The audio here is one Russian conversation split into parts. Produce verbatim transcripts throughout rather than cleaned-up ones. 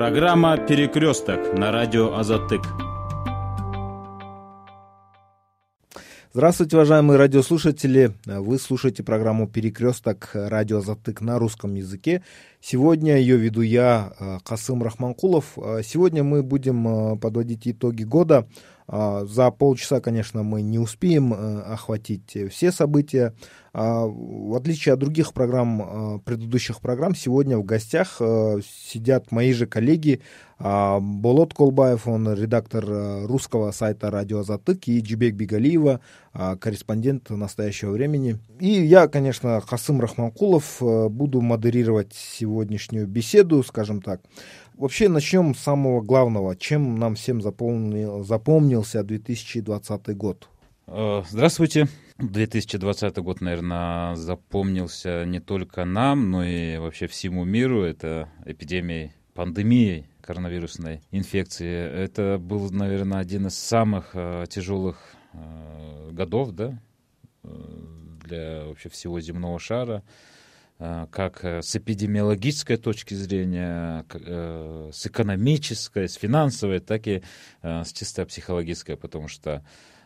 Программа «Перекресток» на радио «Азаттык». Здравствуйте, уважаемые радиослушатели. Вы слушаете программу «Перекресток» радио «Азаттык» на русском языке. Сегодня ее веду я, Касым Рахманкулов. Сегодня мы будем подводить итоги года. За полчаса, конечно, мы не успеем охватить все события. В отличие от других программ, предыдущих программ, сегодня в гостях сидят мои же коллеги. Болот Колбаев, он редактор русского сайта «Радио Азаттык», и Джибек Бигалиева, корреспондент «Настоящего времени». И я, конечно, Касым Рахманкулов, буду модерировать сегодняшнюю беседу, скажем так. Вообще начнем с самого главного. Чем нам всем запомнил, запомнился две тысячи двадцатый год? Здравствуйте. две тысячи двадцатый год, наверное, запомнился не только нам, но и вообще всему миру. Это эпидемией, пандемией коронавирусной инфекции. Это был, наверное, один из самых э, тяжелых э, годов, да, для вообще всего земного шара. Как с эпидемиологической точки зрения, с экономической, с финансовой, так и с чисто психологической, потому что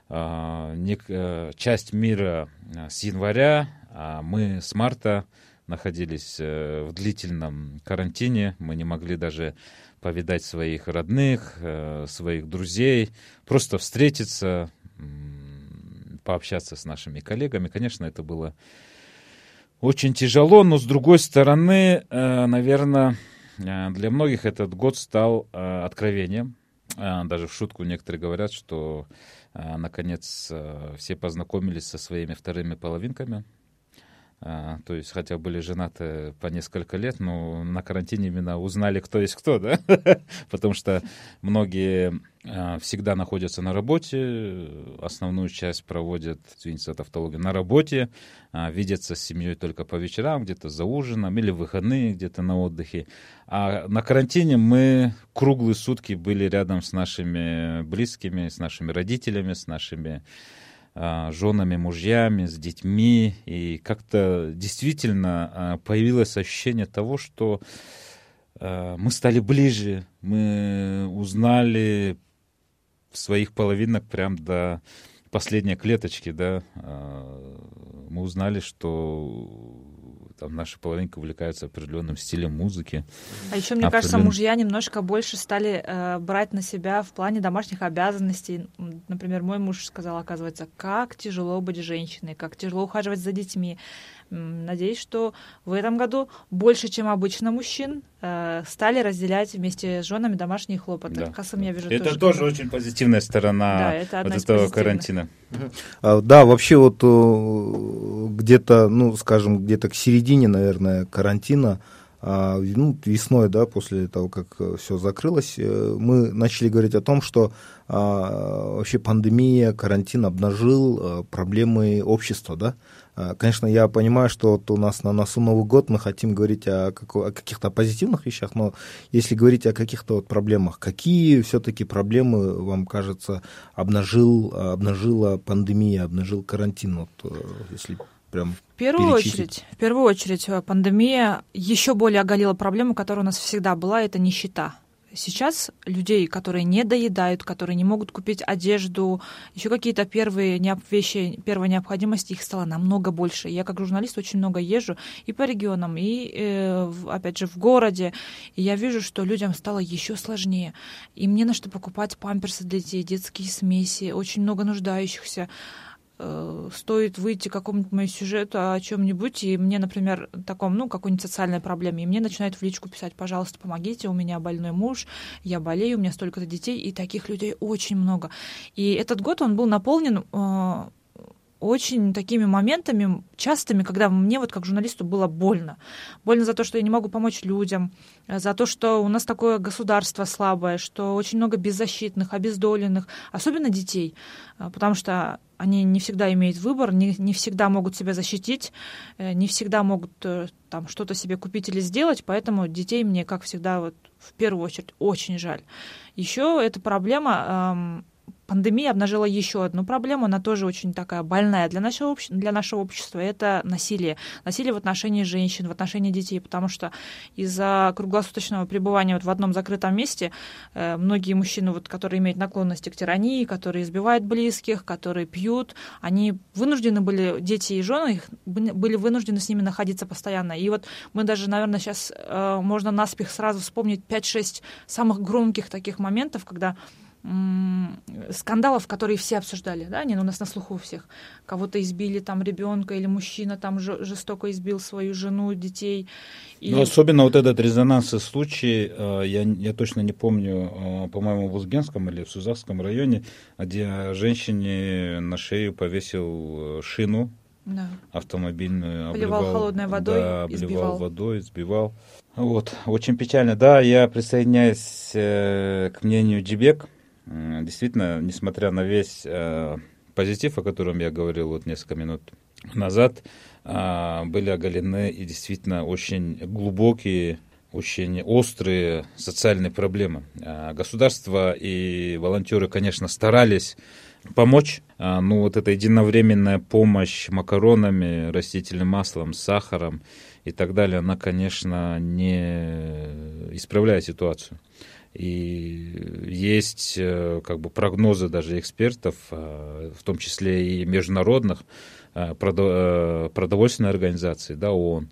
часть мира с января, а мы с марта находились в длительном карантине, мы не могли даже повидать своих родных, своих друзей, просто встретиться, пообщаться с нашими коллегами. Конечно, это было очень тяжело, но, с другой стороны, наверное, для многих этот год стал откровением. Даже в шутку некоторые говорят, что, наконец, все познакомились со своими вторыми половинками. То есть, хотя были женаты по несколько лет, но на карантине именно узнали, кто есть кто, да? Потому что многие всегда находятся на работе, основную часть проводят, извините за тавтологию, на работе, видятся с семьей только по вечерам, где-то за ужином или в выходные, где-то на отдыхе. А на карантине мы круглые сутки были рядом с нашими близкими, с нашими родителями, с нашими женами, мужьями, с детьми, и как-то действительно появилось ощущение того, что мы стали ближе, мы узнали своих половинок прям до последней клеточки, да, мы узнали, что там наша половинка увлекается определенным стилем музыки. А еще, мне кажется, мужья немножко больше стали э, брать на себя в плане домашних обязанностей. Например, мой муж сказал, оказывается, как тяжело быть женщиной, как тяжело ухаживать за детьми. Надеюсь, что в этом году больше, чем обычно мужчин, э, стали разделять вместе с женами домашние хлопоты. Да. Касым, я вижу, это тоже, тоже очень позитивная сторона, да, это вот этого карантина. Да, вообще вот где-то, ну, скажем, где-то к середине, наверное, карантина, ну, весной, да, после того, как все закрылось, мы начали говорить о том, что вообще пандемия, карантин обнажил проблемы общества, да. Конечно, я понимаю, что вот у нас на носу Новый год, мы хотим говорить о, о каких-то позитивных вещах, но если говорить о каких-то вот проблемах, какие все-таки проблемы, вам кажется, обнажил, обнажила пандемия, обнажил карантин, вот, если прям В первую перечислить? очередь, в первую очередь, пандемия еще более оголила проблему, которая у нас всегда была, это нищета. Сейчас людей, которые не доедают, которые не могут купить одежду, еще какие-то первые вещи первой необходимости, их стало намного больше. Я как журналист очень много езжу и по регионам, и, э, опять же, в городе. И я вижу, что людям стало еще сложнее. И мне на что покупать памперсы для детей, детские смеси, очень много нуждающихся. Стоит выйти к какому-нибудь моему сюжету о чем-нибудь, и мне, например, таком, ну, какой-нибудь социальной проблеме, и мне начинают в личку писать: пожалуйста, помогите, у меня больной муж, я болею, у меня столько-то детей, и таких людей очень много. И этот год, он был наполнен э, очень такими моментами частыми, когда мне вот как журналисту было больно. Больно за то, что я не могу помочь людям, за то, что у нас такое государство слабое, что очень много беззащитных, обездоленных, особенно детей, потому что они не всегда имеют выбор, не, не всегда могут себя защитить, не всегда могут там что-то себе купить или сделать, поэтому детей мне, как всегда, вот, в первую очередь очень жаль. Еще эта проблема пандемия обнажила еще одну проблему, она тоже очень такая больная для нашего, обще... для нашего общества, это насилие. Насилие в отношении женщин, в отношении детей, потому что из-за круглосуточного пребывания вот в одном закрытом месте э, многие мужчины, вот, которые имеют наклонности к тирании, которые избивают близких, которые пьют, они вынуждены были, дети и жены их были вынуждены с ними находиться постоянно. И вот мы даже, наверное, сейчас э, можно наспех сразу вспомнить пять-шесть самых громких таких моментов, когда скандалов, которые все обсуждали, да, они у нас на слуху у всех. Кого-то избили, там, ребенка или мужчина там жестоко избил свою жену, детей. И... Ну, особенно вот этот резонансный случай, я, я точно не помню, по-моему, в Узбенском или в Сузакском районе, где женщине на шею повесил шину, да, автомобильную. Поливал обливал, холодной водой, да, обливал избивал. водой, избивал. Вот, очень печально. Да, я присоединяюсь э, к мнению Джибек. Действительно, несмотря на весь э, позитив, о котором я говорил вот несколько минут назад, э, были оголены и действительно очень глубокие, очень острые социальные проблемы. Э, государство и волонтеры, конечно, старались помочь, э, но вот эта единовременная помощь макаронами, растительным маслом, сахаром и так далее, она, конечно, не исправляет ситуацию. И есть как бы прогнозы даже экспертов, в том числе и международных продовольственной организации, да, ООН,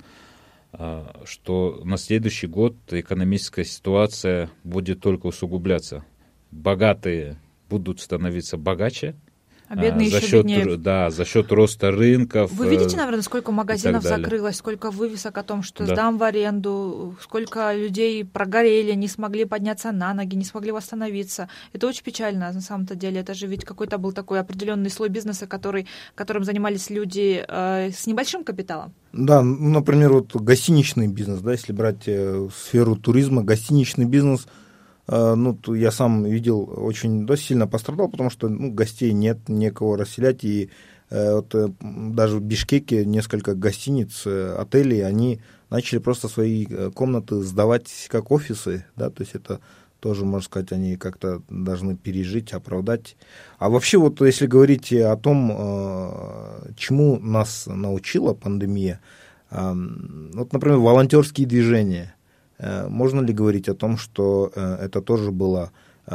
что на следующий год экономическая ситуация будет только усугубляться. Богатые будут становиться богаче, а бедные за еще счет, беднее. Да, за счет роста рынков. Вы видите, наверное, сколько магазинов закрылось, сколько вывесок о том, что да. сдам в аренду, сколько людей прогорели, не смогли подняться на ноги, не смогли восстановиться. Это очень печально, на самом-то деле. Это же ведь какой-то был такой определенный слой бизнеса, который, которым занимались люди э, с небольшим капиталом. Да, например, вот гостиничный бизнес, да, если брать э, сферу туризма, гостиничный бизнес, ну, я сам видел, очень да, сильно пострадал, потому что ну, гостей нет, некого расселять, и э, вот, э, даже в Бишкеке несколько гостиниц, э, отелей, они начали просто свои комнаты сдавать как офисы, да, то есть это тоже, можно сказать, они как-то должны пережить, оправдать. А вообще, вот если говорить о том, э, чему нас научила пандемия, э, вот, например, волонтерские движения, можно ли говорить о том, что это тоже было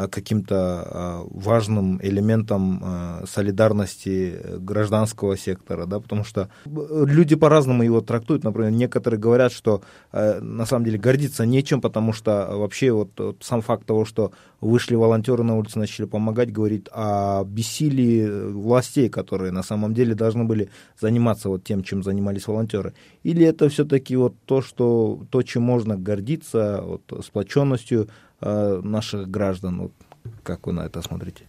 каким-то важным элементом солидарности гражданского сектора, да, потому что люди по-разному его трактуют. Например, некоторые говорят, что на самом деле гордиться нечем, потому что вообще вот, вот сам факт того, что вышли волонтеры на улицу, начали помогать, говорит о бессилии властей, которые на самом деле должны были заниматься вот тем, чем занимались волонтеры. Или это все-таки вот то, что, то, чем можно гордиться, вот, сплоченностью наших граждан. Вот как вы на это смотрите?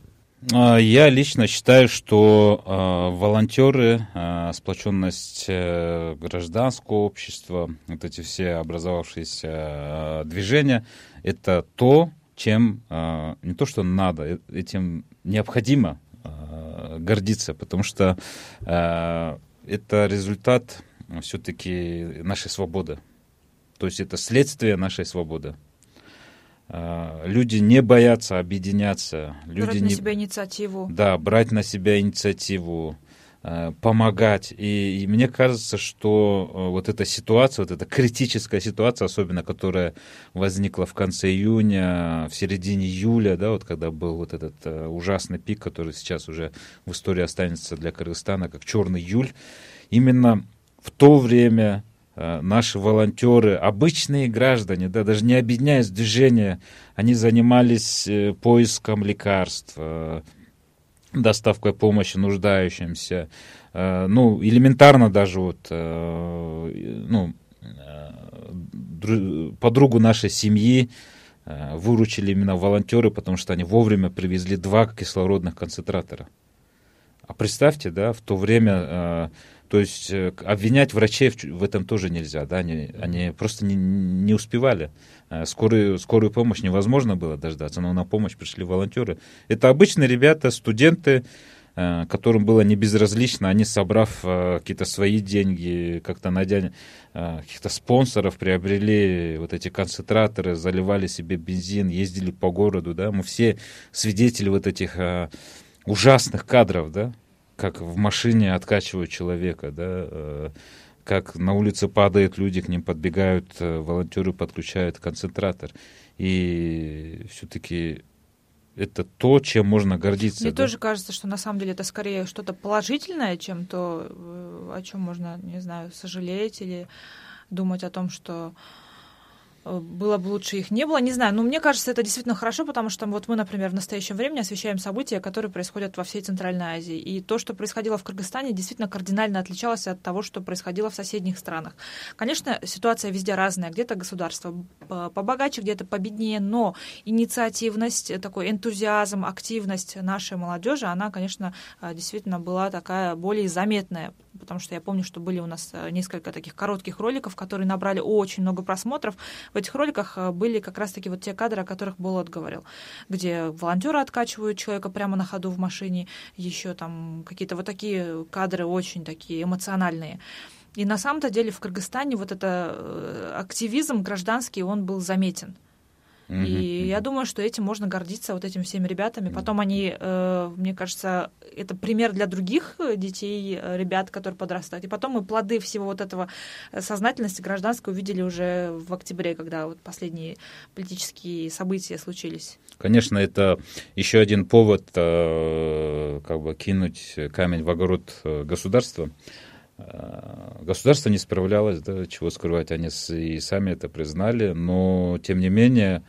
Я лично считаю, что э, волонтеры, э, сплоченность э, гражданского общества, вот эти все образовавшиеся э, движения, это то, чем э, не то, что надо, этим необходимо э, гордиться, потому что э, это результат все-таки нашей свободы. То есть это следствие нашей свободы. Люди не боятся объединяться. Люди брать не... на себя инициативу. Да, брать на себя инициативу, помогать. И, и мне кажется, что вот эта ситуация, вот эта критическая ситуация, особенно которая возникла в конце июня, в середине июля, да, вот когда был вот этот ужасный пик, который сейчас уже в истории останется для Кыргызстана как черный июль, именно в то время наши волонтеры, обычные граждане, да, даже не объединяясь в движение, они занимались поиском лекарств, доставкой помощи нуждающимся. Ну, элементарно даже вот, ну, подругу нашей семьи выручили именно волонтеры, потому что они вовремя привезли два кислородных концентратора. А представьте, да, в то время... То есть обвинять врачей в этом тоже нельзя, да, они, они просто не, не успевали. Скорую, скорую помощь невозможно было дождаться, но на помощь пришли волонтеры. Это обычные ребята, студенты, которым было не безразлично, они, собрав какие-то свои деньги, как-то найдя каких-то спонсоров, приобрели вот эти концентраторы, заливали себе бензин, ездили по городу, да, мы все свидетели вот этих ужасных кадров, да, как в машине откачивают человека, да, как на улице падают люди, к ним подбегают волонтеры, подключают концентратор. И все-таки это то, чем можно гордиться. Мне да? тоже кажется, что на самом деле это скорее что-то положительное, чем то, о чем можно, не знаю, сожалеть или думать о том, что было бы лучше их не было. Не знаю, но мне кажется, это действительно хорошо, потому что вот мы, например, в настоящее время освещаем события, которые происходят во всей Центральной Азии. И то, что происходило в Кыргызстане, действительно кардинально отличалось от того, что происходило в соседних странах. Конечно, ситуация везде разная. Где-то государство побогаче, где-то победнее, но инициативность, такой энтузиазм, активность нашей молодежи, она, конечно, действительно была такая более заметная. Потому что я помню, что были у нас несколько таких коротких роликов, которые набрали очень много просмотров. В этих роликах были как раз-таки вот те кадры, о которых Болот говорил, где волонтеры откачивают человека прямо на ходу в машине, еще там какие-то вот такие кадры очень такие эмоциональные. И на самом-то деле в Кыргызстане вот этот активизм гражданский, он был заметен. Mm-hmm. И я думаю, что этим можно гордиться, вот этими всеми ребятами. Потом они, э, мне кажется, это пример для других детей, ребят, которые подрастают. И потом мы плоды всего вот этого сознательности гражданской увидели уже в октябре, когда вот последние политические события случились. Конечно, это еще один повод э, как бы кинуть камень в огород государства. Государство не справлялось, да, чего скрывать, они и сами это признали, но тем не менее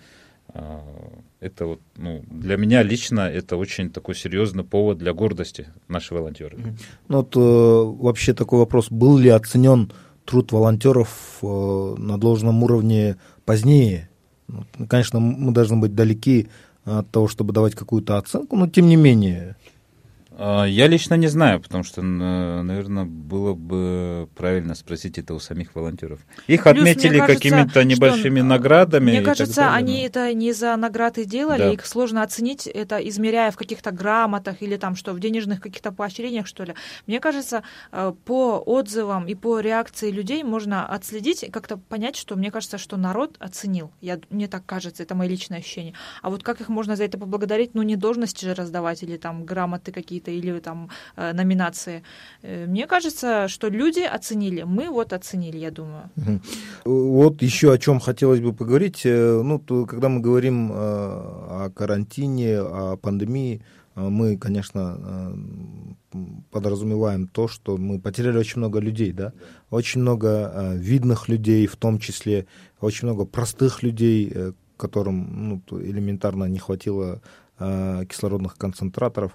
это вот, ну, для меня лично это очень такой серьезный повод для гордости наши волонтеры. Ну вот э, вообще такой вопрос: был ли оценен труд волонтеров э, на должном уровне позднее? Ну, конечно, мы должны быть далеки от того, чтобы давать какую-то оценку, но тем не менее. Я лично не знаю, потому что, наверное, было бы правильно спросить это у самих волонтеров. Их Плюс, отметили кажется, какими-то небольшими что, наградами. Мне кажется, они но... это не за награды делали, да. Их сложно оценить, это измеряя в каких-то грамотах или там что, в денежных каких-то поощрениях, что ли. Мне кажется, по отзывам и по реакции людей можно отследить, как-то понять, что мне кажется, что народ оценил. Я, мне так кажется, это мои личные ощущения. А вот как их можно за это поблагодарить? Ну, не должности же раздавать или там грамоты какие-то, или там э, номинации. Мне кажется, что люди оценили, мы вот оценили, я думаю. Вот еще о чем хотелось бы поговорить. Ну, то, когда мы говорим э, о карантине, о пандемии, мы, конечно, э, подразумеваем то, что мы потеряли очень много людей, да? Очень много э, видных людей, в том числе очень много простых людей, э, которым ну, элементарно не хватило э, кислородных концентраторов.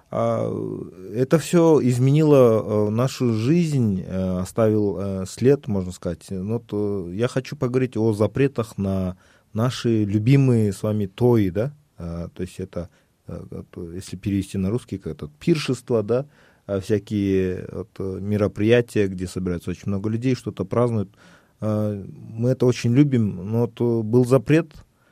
Это все изменило нашу жизнь, оставил след, можно сказать. Но то я хочу поговорить о запретах на наши любимые с вами тои, да? То есть это, если перевести на русский, как это пиршество, да? Всякие вот мероприятия, где собирается очень много людей, что-то празднуют. Мы это очень любим, но то был запрет.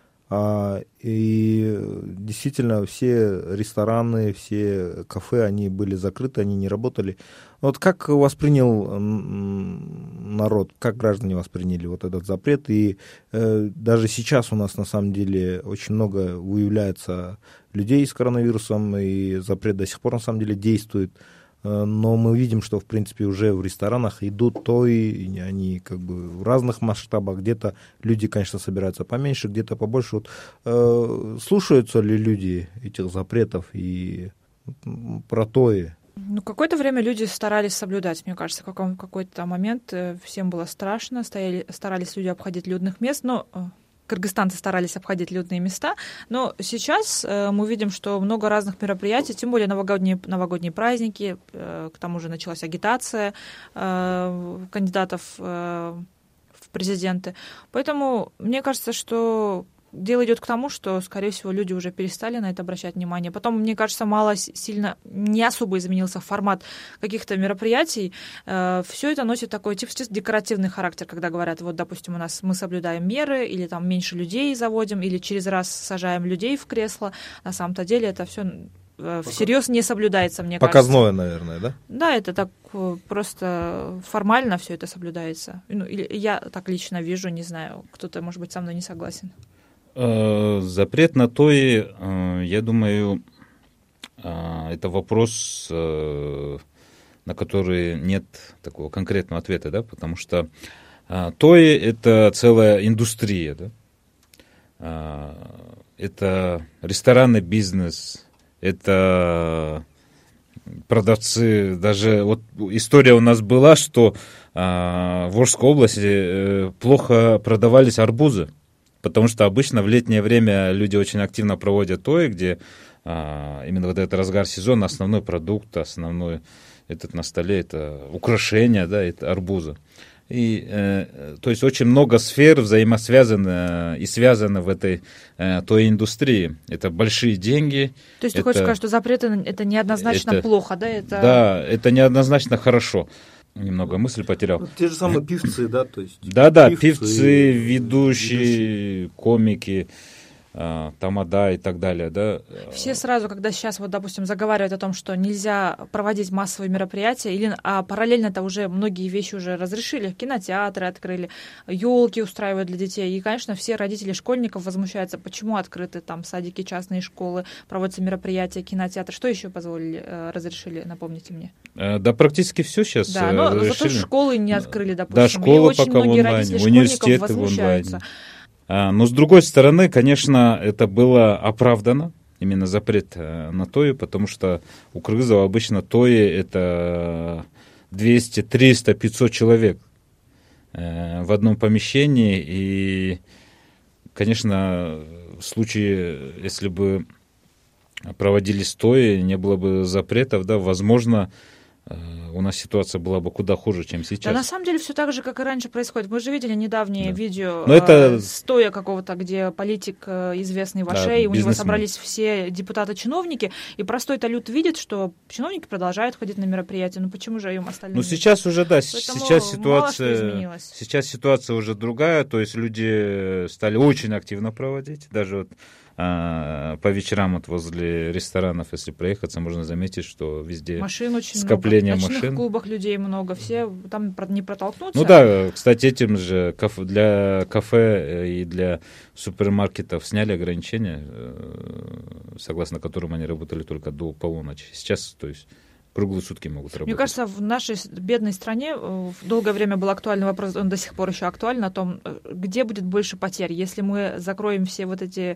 И действительно все рестораны, все кафе, они были закрыты, они не работали. Вот как воспринял народ, как граждане восприняли вот этот запрет? И э, даже сейчас у нас на самом деле очень много выявляется людей с коронавирусом, и запрет до сих пор на самом деле действует. Но мы видим, что, в принципе, уже в ресторанах идут тои, они как бы в разных масштабах. Где-то люди, конечно, собираются поменьше, где-то побольше. Вот, э, слушаются ли люди этих запретов и про тои? Ну, какое-то время люди старались соблюдать, мне кажется. В какой-то момент всем было страшно, стояли, старались люди обходить людных мест, но... Кыргызстанцы старались обходить людные места, но сейчас э, мы видим, что много разных мероприятий, тем более новогодние, новогодние праздники, э, к тому же началась агитация э, кандидатов э, в президенты. Поэтому мне кажется, что дело идет к тому, что, скорее всего, люди уже перестали на это обращать внимание. Потом, мне кажется, мало сильно, не особо изменился формат каких-то мероприятий. Все это носит такой типа декоративный характер, когда говорят, вот, допустим, у нас мы соблюдаем меры, или там меньше людей заводим, или через раз сажаем людей в кресло. На самом-то деле это все всерьез не соблюдается, мне Показное, кажется. Показное, наверное, да? Да, это так просто формально все это соблюдается. Ну, я так лично вижу, не знаю, кто-то, может быть, со мной не согласен. Запрет на тои, я думаю, это вопрос, на который нет такого конкретного ответа, да, потому что той это целая индустрия, да. Это ресторанный бизнес, это продавцы. Даже вот история у нас была, что в Волжской области плохо продавались арбузы, потому что обычно в летнее время люди очень активно проводят тои, где именно вот этот разгар сезона, основной продукт, основной этот на столе, это украшение, да, это арбузы. И, э, то есть очень много сфер взаимосвязано и связано в этой э, той индустрии. Это большие деньги. То есть это, ты хочешь сказать, что запреты это неоднозначно это, плохо, да? Это... Да, это неоднозначно хорошо. Немного мысль потерял. Ну, те же самые певцы, да? То есть да-да, певцы, певцы, ведущие, ведущие. комики, тамада и так далее, да. Все сразу, когда сейчас, вот, допустим, заговаривают о том, что нельзя проводить массовые мероприятия, или а параллельно-то уже многие вещи уже разрешили, кинотеатры открыли, елки устраивают для детей, и, конечно, все родители школьников возмущаются, почему открыты там садики, частные школы, проводятся мероприятия, кинотеатры, что еще позволили, разрешили, напомните мне? Да, практически все сейчас Да, но разрешили. Зато школы не открыли, допустим, да, школы и очень пока многие в онлайне, родители университеты школьников в возмущаются. онлайне. Но, с другой стороны, конечно, это было оправдано, именно запрет на тои, потому что у кыргызов обычно тои это двести, триста, пятьсот человек в одном помещении. И, конечно, в случае, если бы проводились тои, не было бы запретов, да, возможно, у нас ситуация была бы куда хуже, чем сейчас. Да, на самом деле все так же, как и раньше происходит. Мы же видели недавние да. видео Но это... стоя какого-то, где политик известный Вашей, да, у него собрались все депутаты-чиновники, и простой талют видит, что чиновники продолжают ходить на мероприятия. Ну почему же им остальные? Ну сейчас уже, да, Поэтому сейчас ситуация, сейчас ситуация уже другая, то есть люди стали очень активно проводить, даже вот по вечерам вот возле ресторанов, если проехаться, можно заметить, что везде машин очень скопление много. В машин. В клубах людей много, все там не протолкнуться. Ну да, кстати, этим же для кафе и для супермаркетов сняли ограничения, согласно которым они работали только до полуночи. Сейчас, то есть, круглые сутки могут работать. Мне кажется, в нашей бедной стране долгое время был актуальный вопрос, он до сих пор еще актуален, о том, где будет больше потерь. Если мы закроем все вот эти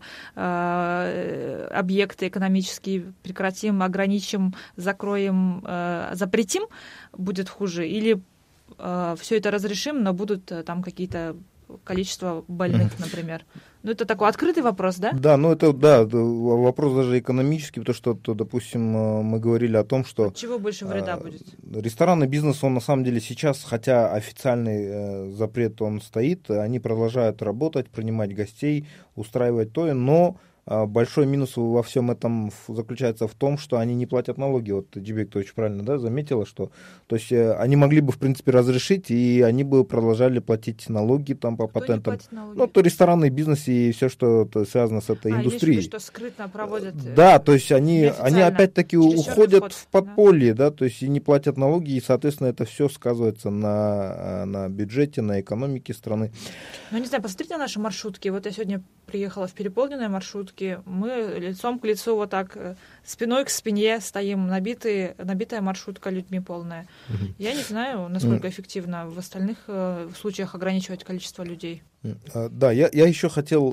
э, объекты экономические, прекратим, ограничим, закроем, э, запретим, будет хуже. Или э, все это разрешим, но будут э, там какие-то количество больных, например. Ну, это такой открытый вопрос, да? Да, ну это, да, вопрос даже экономический, потому что, то, допустим, мы говорили о том, что... От чего больше вреда а, будет? Ресторанный бизнес, он на самом деле сейчас, хотя официальный э, запрет, он стоит, они продолжают работать, принимать гостей, устраивать то, но большой минус во всем этом заключается в том, что они не платят налоги. Вот Джибек, ты очень правильно, да, заметила, что то есть они могли бы, в принципе, разрешить, и они бы продолжали платить налоги там по Кто патентам. Ну, то ресторанный бизнес и все, что связано с этой а, индустрией. Что скрытно проводят. Да, то есть они, они опять-таки уходят вход, в подполье, да? да, то есть и не платят налоги, и, соответственно, это все сказывается на, на бюджете, на экономике страны. Ну, не знаю, посмотрите на наши маршрутки. Вот я сегодня приехала в переполненной маршрутке, мы лицом к лицу вот так, спиной к спине стоим, набитые, набитая маршрутка людьми полная. Mm-hmm. Я не знаю, насколько mm-hmm. эффективно в остальных э, случаях ограничивать количество людей. Mm-hmm. Да, я, я еще хотел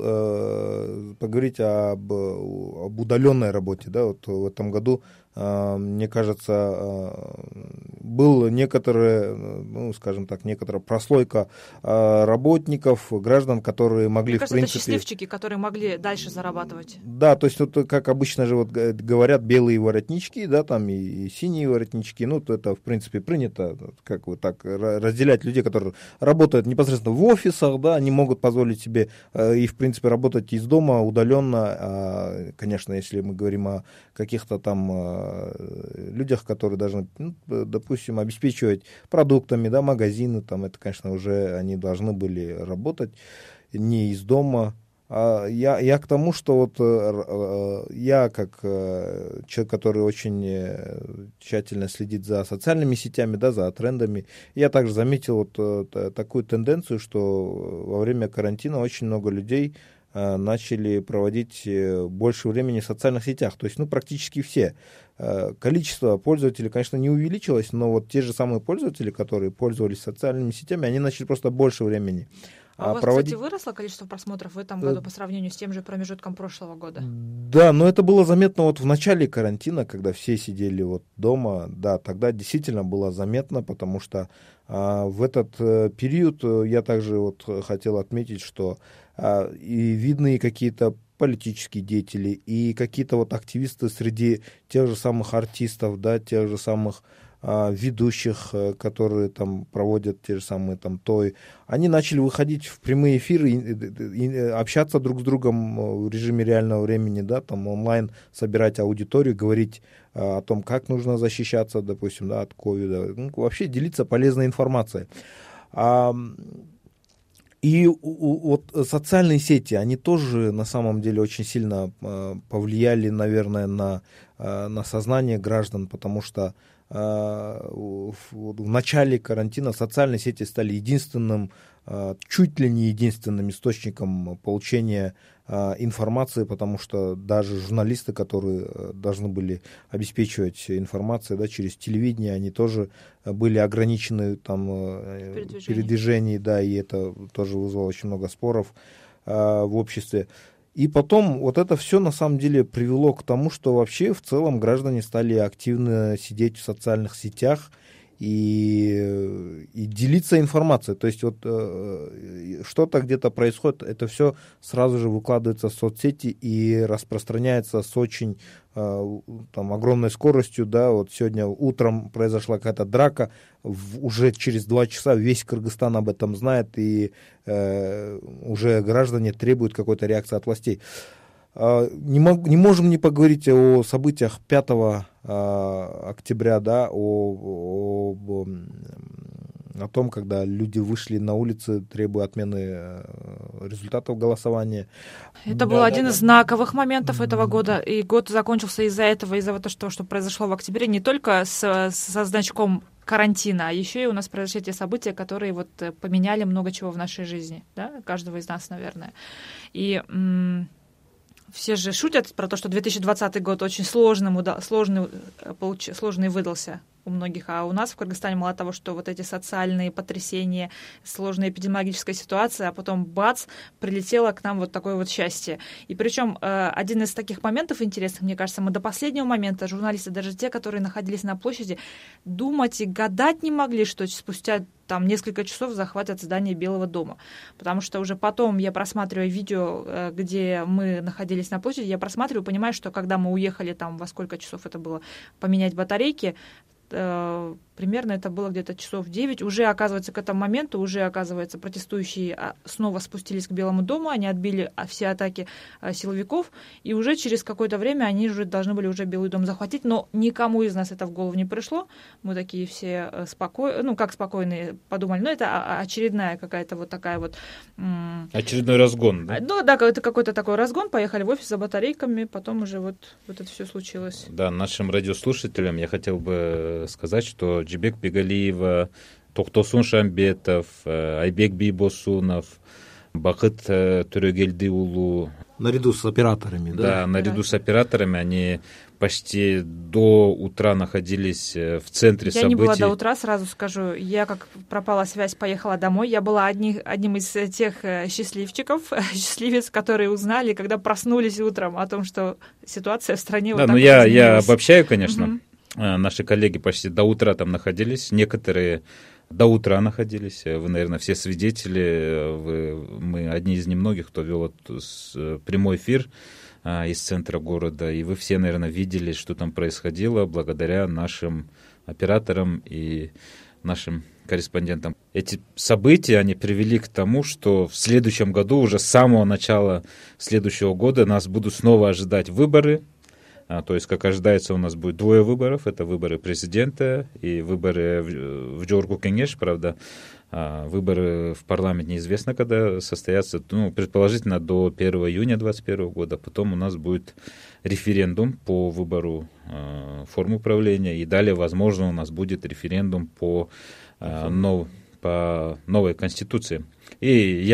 э, поговорить об, об удаленной работе. Да, вот в этом году, э, мне кажется, э, был некоторые, ну, скажем так, некоторая прослойка э, работников, граждан, которые могли, мне кажется, в принципе... это счастливчики, которые могли дальше зарабатывать. Да, то есть, вот, как обычно же вот говорят, белые воротнички, да, там и, и синие воротнички, ну, то это, в принципе, принято, как вот так, разделять людей, которые работают непосредственно в офисах, да, они могут позволить себе э, и, в принципе, работать из дома удаленно, а, конечно, если мы говорим о каких-то там э, людях, которые должны, ну, допустим, обеспечивать продуктами, да, магазины, там, это, конечно, уже они должны были работать не из дома. Я, я к тому, что вот я, как человек, который очень тщательно следит за социальными сетями, да, за трендами, я также заметил вот такую тенденцию, что во время карантина очень много людей начали проводить больше времени в социальных сетях. То есть, ну, практически все. Количество пользователей, конечно, не увеличилось, но вот те же самые пользователи, которые пользовались социальными сетями, они начали просто больше времени А у вас, проводить... кстати, выросло количество просмотров в этом году по сравнению с тем же промежутком прошлого года? Да, но это было заметно вот в начале карантина, когда все сидели вот дома. Да, тогда действительно было заметно, потому что а, в этот а, период я также вот хотел отметить, что а, и видные какие-то политические деятели, и какие-то вот активисты среди тех же самых артистов, да, тех же самых ведущих, которые там проводят те же самые там той, они начали выходить в прямые эфиры и, и общаться друг с другом в режиме реального времени, да, там онлайн собирать аудиторию, говорить а, о том, как нужно защищаться, допустим, да, от ковида, ну, вообще делиться полезной информацией. А, и вот социальные сети, они тоже на самом деле очень сильно а, повлияли, наверное, на, а, на сознание граждан, потому что в начале карантина социальные сети стали единственным, чуть ли не единственным источником получения информации, потому что даже журналисты, которые должны были обеспечивать информацию, да, через телевидение, они тоже были ограничены там в передвижении, да, и это тоже вызвало очень много споров в обществе. И потом вот это все на самом деле привело к тому, что вообще в целом граждане стали активно сидеть в социальных сетях и, и делиться информацией. То есть вот э, что-то где-то происходит, это все сразу же выкладывается в соцсети и распространяется с очень э, там, огромной скоростью. Да? Вот сегодня утром произошла какая-то драка, в, уже через два часа весь Кыргызстан об этом знает, и э, уже граждане требуют какой-то реакции от властей. Не, мог, не можем не поговорить о событиях пятого октября, да, о, о, о том, когда люди вышли на улицы, требуя отмены результатов голосования. Это да, был да, один да. из знаковых моментов этого года, и год закончился из-за этого, из-за того, что произошло в октябре, не только с, со значком карантина, а еще и у нас произошли те события, которые вот поменяли много чего в нашей жизни, да, каждого из нас, наверное. И м- все же шутят про то, что две тысячи двадцатый год очень сложным, сложный, сложный выдался у многих, а у нас в Кыргызстане мало того, что вот эти социальные потрясения, сложная эпидемиологическая ситуация, а потом бац, прилетело к нам вот такое вот счастье. И причем один из таких моментов интересных, мне кажется, мы до последнего момента, журналисты, даже те, которые находились на площади, думать и гадать не могли, что спустя там несколько часов захватят здание Белого дома. Потому что уже потом я просматриваю видео, где мы находились на площади, я просматриваю, понимаю, что когда мы уехали там, во сколько часов это было, поменять батарейки, примерно это было где-то часов девять. Уже, оказывается, к этому моменту, уже, оказывается, протестующие снова спустились к Белому дому, они отбили все атаки силовиков, и уже через какое-то время они уже должны были уже Белый дом захватить, но никому из нас это в голову не пришло. Мы такие все спокойные, ну, как спокойные, подумали, ну, это очередная какая-то вот такая вот... Очередной разгон, да? Ну, да, это какой-то такой разгон, поехали в офис за батарейками, потом уже вот, вот это все случилось. Да, нашим радиослушателям я хотел бы сказать, что Джибек Бегалиева, Токтосун Шамбетов, Айбек Бибосунов, Бакыт Төрегелдиулу. Наряду с операторами, да? Да, наряду с операторами они почти до утра находились в центре я событий. Я не была до утра, сразу скажу. Я, как пропала связь, поехала домой. Я была одни, одним из тех счастливчиков, счастливец, которые узнали, когда проснулись утром о том, что ситуация в стране да, вот так ну вот я, изменилась. я обобщаю, конечно. Угу. Наши коллеги почти до утра там находились, некоторые до утра находились. Вы, наверное, все свидетели, вы, мы одни из немногих, кто вел вот прямой эфир а, из центра города, и вы все, наверное, видели, что там происходило благодаря нашим операторам и нашим корреспондентам. Эти события, они привели к тому, что в следующем году, уже с самого начала следующего года, нас будут снова ожидать выборы. А, то есть, как ожидается, у нас будет двое выборов. Это выборы президента и выборы в, в Джоргу Кенеш, правда. А, выборы в парламент неизвестно, когда состоятся. Ну, предположительно, до первого июня две тысячи двадцать первого года. Потом у нас будет референдум по выбору а, формы управления. И далее, возможно, у нас будет референдум по, а, нов, по новой конституции. И я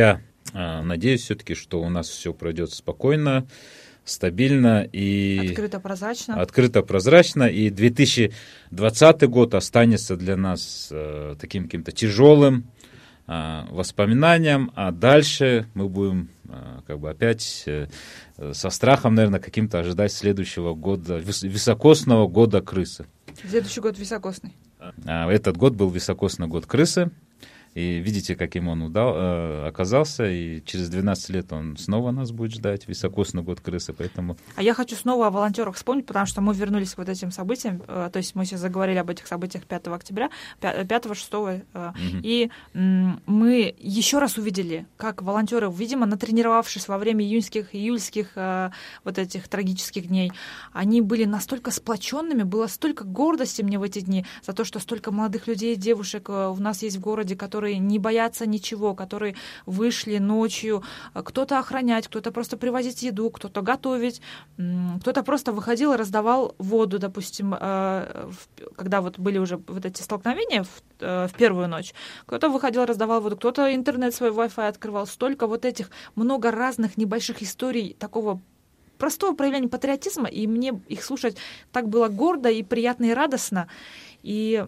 Надеюсь все-таки, что у нас все пройдет спокойно, стабильно и открыто-прозрачно. Открыто-прозрачно. И две тысячи двадцатый год останется для нас э, таким каким-то тяжелым э, воспоминанием, а дальше мы будем э, как бы опять э, со страхом, наверное, каким-то ожидать следующего года, вис- високосного года крысы. Следующий год високосный. Этот год был високосный год крысы. И видите, каким он удал, э, оказался, и через двенадцать лет он снова нас будет ждать, високосный год крысы, поэтому... А я хочу снова о волонтерах вспомнить, потому что мы вернулись к вот этим событиям, э, то есть мы сейчас заговорили об этих событиях пятого октября, пятого-шестого, э, угу. И э, мы еще раз увидели, как волонтеры, видимо, натренировавшись во время июньских, июльских э, вот этих трагических дней, они были настолько сплоченными, было столько гордости мне в эти дни за то, что столько молодых людей, девушек э, у нас есть в городе, которые которые не боятся ничего, которые вышли ночью, кто-то охранять, кто-то просто привозить еду, кто-то готовить, кто-то просто выходил и раздавал воду, допустим, когда вот были уже вот эти столкновения в первую ночь, кто-то выходил, раздавал воду, кто-то интернет свой Wi-Fi открывал. Столько вот этих много разных небольших историй такого простого проявления патриотизма, и мне их слушать так было гордо и приятно и радостно. И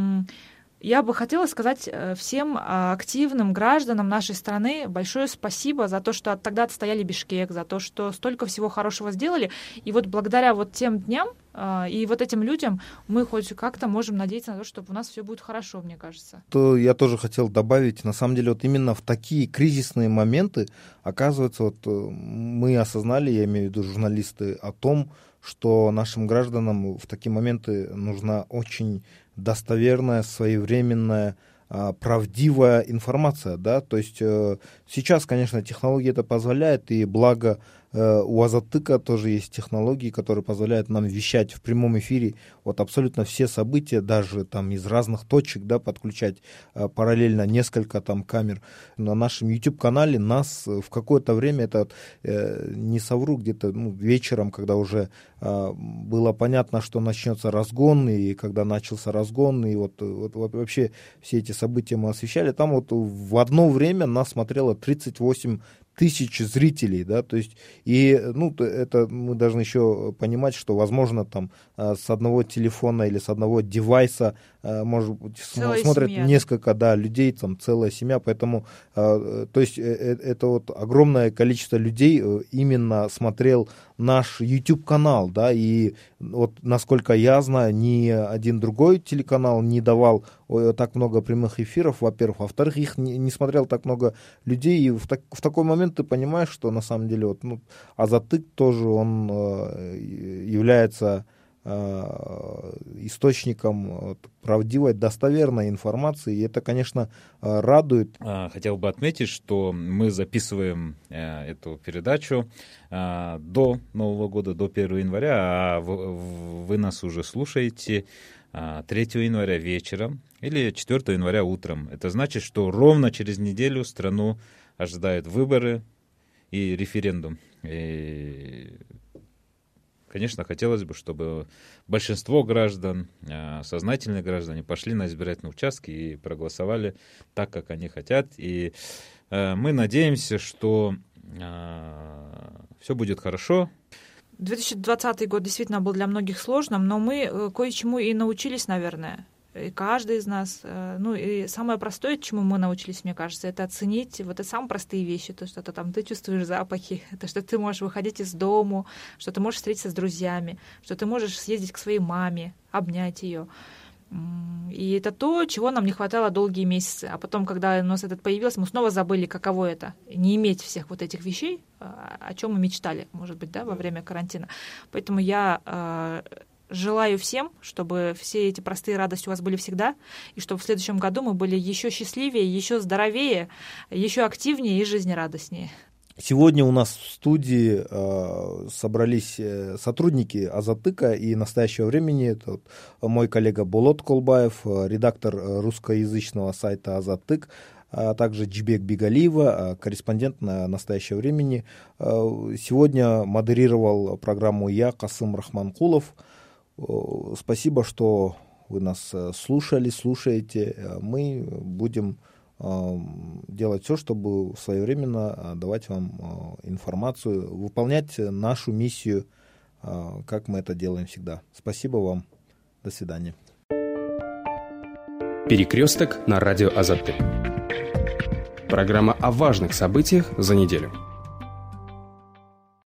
я бы хотела сказать всем активным гражданам нашей страны большое спасибо за то, что тогда отстояли Бишкек, за то, что столько всего хорошего сделали. И вот благодаря вот тем дням и вот этим людям мы хоть как-то можем надеяться на то, что у нас все будет хорошо, мне кажется. То я тоже хотел добавить, на самом деле, вот именно в такие кризисные моменты, оказывается, вот мы осознали, я имею в виду журналисты, о том, что нашим гражданам в такие моменты нужна очень достоверная, своевременная, правдивая информация, да, то есть сейчас, конечно, технологии это позволяют, и благо у Азаттыка тоже есть технологии, которые позволяют нам вещать в прямом эфире вот абсолютно все события, даже там из разных точек, да, подключать параллельно несколько там камер. На нашем YouTube-канале нас в какое-то время, это не совру, где-то ну, вечером, когда уже было понятно, что начнется разгон, и когда начался разгон, и вот, вот, вот вообще все эти события мы освещали, там вот в одно время нас смотрело тридцать восемь тысяч зрителей, да, то есть, и, ну, это мы должны еще понимать, что, возможно, там с одного телефона или с одного девайса, может быть, целая смотрят семья, несколько, да, людей, там, целая семья, поэтому, то есть, это вот огромное количество людей именно смотрел наш YouTube-канал, да, и вот, насколько я знаю, ни один другой телеканал не давал так много прямых эфиров, во-первых, во-вторых, их не, не смотрел так много людей, и в, так, в такой момент ты понимаешь, что на самом деле вот, ну, Азаттык тоже, он э, является э, источником вот, правдивой, достоверной информации, и это, конечно, э, радует. Хотел бы отметить, что мы записываем э, эту передачу э, до Нового года, до первого января, а вы, вы нас уже слушаете третьего января вечером или четвёртого января утром. Это значит, что ровно через неделю страну ожидают выборы и референдум. И, конечно, хотелось бы, чтобы большинство граждан, сознательные граждане, пошли на избирательные участки и проголосовали так, как они хотят. И мы надеемся, что все будет хорошо. две тысячи двадцатый год действительно был для многих сложным, но мы кое-чему и научились, наверное. И каждый из нас. Ну и самое простое, чему мы научились, мне кажется, это оценить вот эти самые простые вещи. То, что ты, там, ты чувствуешь запахи, то, что ты можешь выходить из дому, что ты можешь встретиться с друзьями, что ты можешь съездить к своей маме, обнять ее. И это то, чего нам не хватало долгие месяцы. А потом, когда у нас этот появился, мы снова забыли, каково это, не иметь всех вот этих вещей, о чем мы мечтали, может быть, да, во время карантина. Поэтому я э, желаю всем, чтобы все эти простые радости у вас были всегда, и чтобы в следующем году мы были еще счастливее, еще здоровее, еще активнее и жизнерадостнее. Сегодня у нас в студии э, собрались сотрудники Азаттыка и настоящего времени. Это вот мой коллега Болот Колбаев, редактор русскоязычного сайта Азаттык, а также Джибек Бигалиева, корреспондент на настоящего времени. Сегодня модерировал программу я, Касым Рахманкулов. Спасибо, что вы нас слушали, слушаете. Мы будем делать все, чтобы своевременно давать вам информацию, выполнять нашу миссию, как мы это делаем всегда. Спасибо вам. До свидания. Перекресток на радио Азаттык. Программа о важных событиях за неделю.